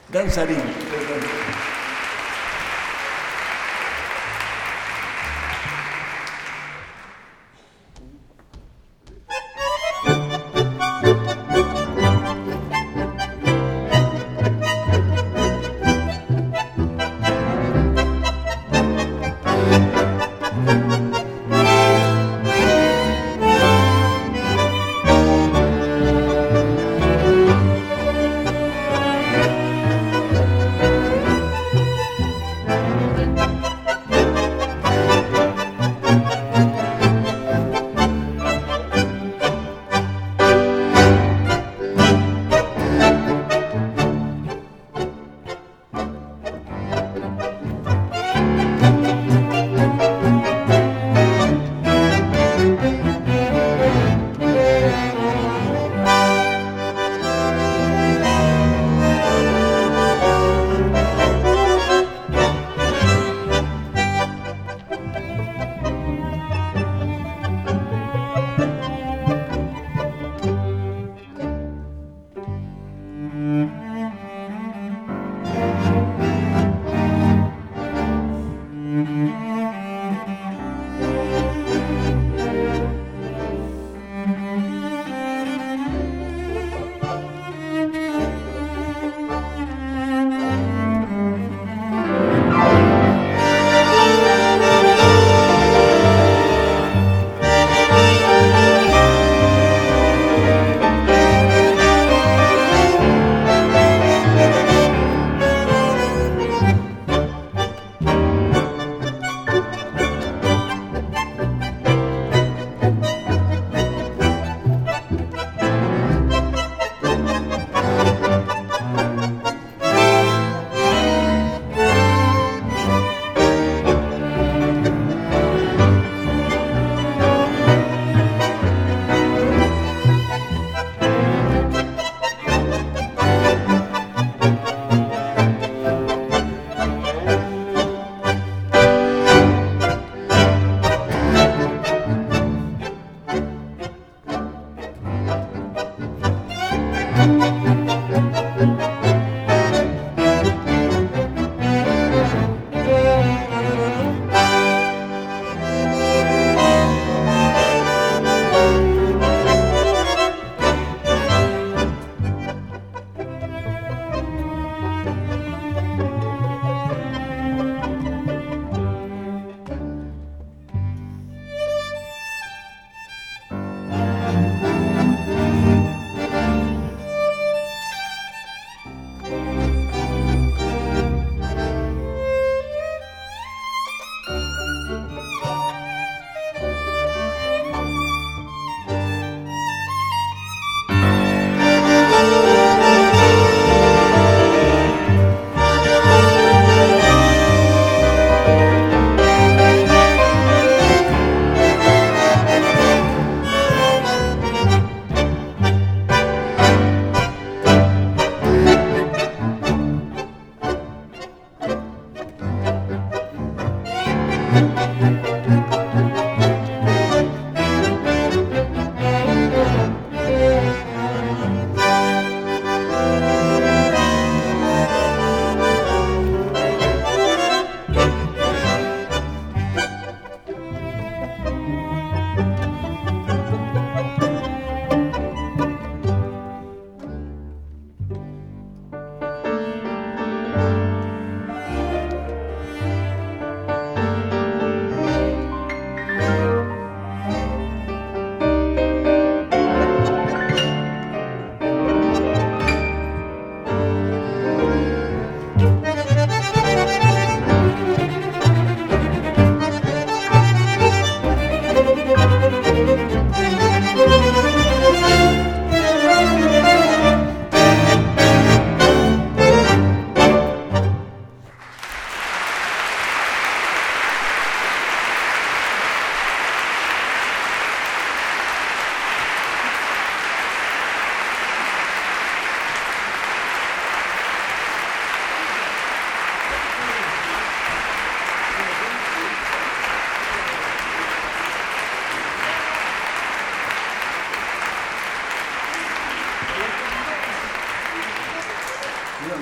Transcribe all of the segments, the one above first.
Ganzarini.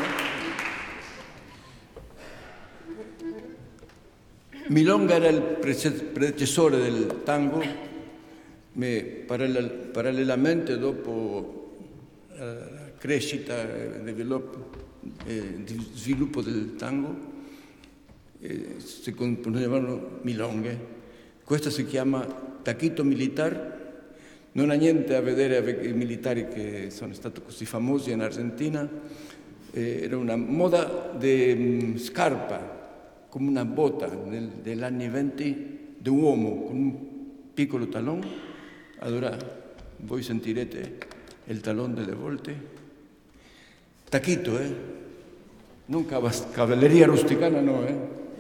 Milonga era il predecessore del tango, ma parallelamente dopo la crescita e sviluppo del tango si componevano milonghe. Questa si chiama Taquito Militar, non ha niente a vedere con i militari che sono stati così famosi in Argentina, era una moda di scarpa, come una botta degli anni 20 di uomo con un piccolo talon. Allora voi sentirete il talon delle volte. Taquito, non cavalleria rusticana, no,